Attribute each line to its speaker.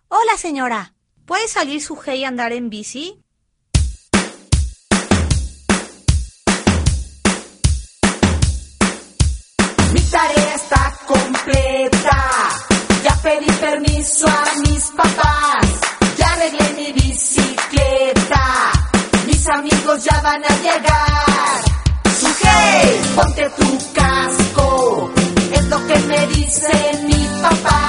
Speaker 1: Hola, señora. ¿Puede salir su Hey a andar en bici?
Speaker 2: Mi tarea está completa. Ya pedí permiso a mis papás. Ya arreglé mi bicicleta. Mis amigos ya van a llegar. Hey, ponte tu casco. Es lo que me dice mi papá.